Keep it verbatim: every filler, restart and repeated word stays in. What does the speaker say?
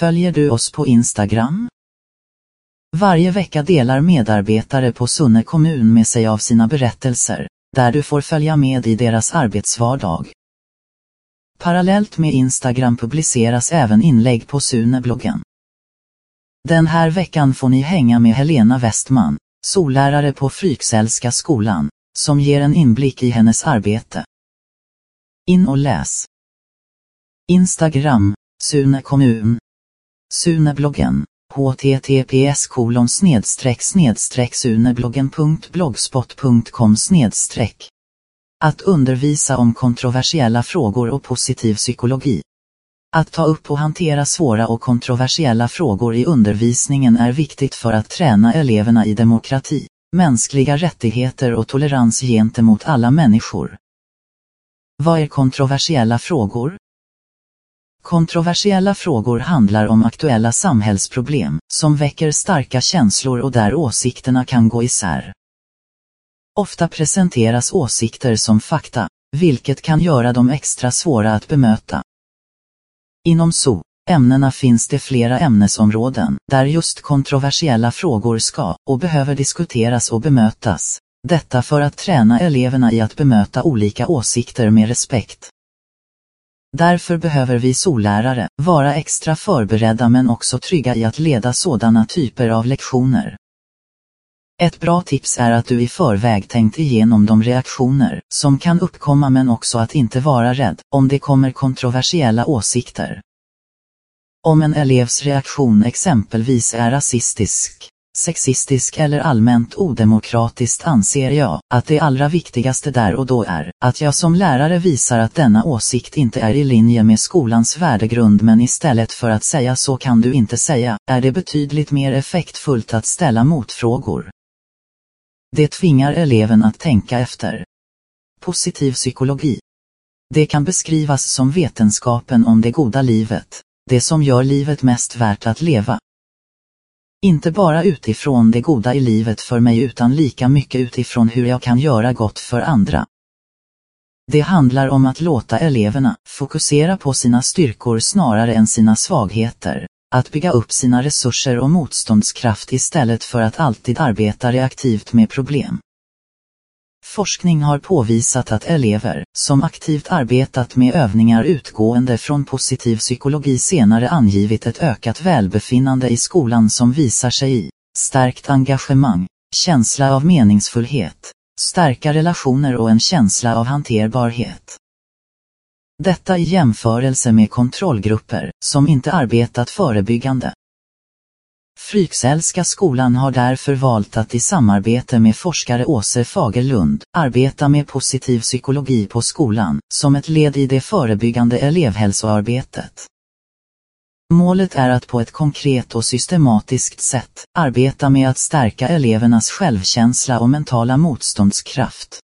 Följer du oss på Instagram? Varje vecka delar medarbetare på Sunne kommun med sig av sina berättelser, där du får följa med i deras arbetsvardag. Parallellt med Instagram publiceras även inlägg på Sunnebloggen. Den här veckan får ni hänga med Helena Westman, sollärare på Fryxellska skolan, som ger en inblick i hennes arbete. In och läs. Instagram, Sunne kommun. Sunnebloggen, https kolon snedstreck snedstreck sunnebloggen punkt blogspot punkt com snedstreck. Att undervisa om kontroversiella frågor och positiv psykologi. Att ta upp och hantera svåra och kontroversiella frågor i undervisningen är viktigt för att träna eleverna i demokrati, mänskliga rättigheter och tolerans gentemot alla människor. Vad är kontroversiella frågor? Kontroversiella frågor handlar om aktuella samhällsproblem, som väcker starka känslor och där åsikterna kan gå isär. Ofta presenteras åsikter som fakta, vilket kan göra dem extra svåra att bemöta. Inom S O-ämnena finns det flera ämnesområden, där just kontroversiella frågor ska och behöver diskuteras och bemötas. Detta för att träna eleverna i att bemöta olika åsikter med respekt. Därför behöver vi sollärare vara extra förberedda men också trygga i att leda sådana typer av lektioner. Ett bra tips är att du i förväg tänkt igenom de reaktioner som kan uppkomma men också att inte vara rädd om det kommer kontroversiella åsikter. Om en elevs reaktion exempelvis är rasistisk, sexistisk eller allmänt odemokratiskt anser jag att det allra viktigaste där och då är att jag som lärare visar att denna åsikt inte är i linje med skolans värdegrund, men istället för att säga så kan du inte säga, är det betydligt mer effektfullt att ställa motfrågor. Det tvingar eleven att tänka efter. Positiv psykologi. Det kan beskrivas som vetenskapen om det goda livet, det som gör livet mest värt att leva. Inte bara utifrån det goda i livet för mig utan lika mycket utifrån hur jag kan göra gott för andra. Det handlar om att låta eleverna fokusera på sina styrkor snarare än sina svagheter, att bygga upp sina resurser och motståndskraft istället för att alltid arbeta reaktivt med problem. Forskning har påvisat att elever som aktivt arbetat med övningar utgående från positiv psykologi senare angivit ett ökat välbefinnande i skolan som visar sig i stärkt engagemang, känsla av meningsfullhet, starka relationer och en känsla av hanterbarhet. Detta i jämförelse med kontrollgrupper som inte arbetat förebyggande. Fryxellska skolan har därför valt att i samarbete med forskare Åse Fagerlund arbeta med positiv psykologi på skolan som ett led i det förebyggande elevhälsoarbetet. Målet är att på ett konkret och systematiskt sätt arbeta med att stärka elevernas självkänsla och mentala motståndskraft.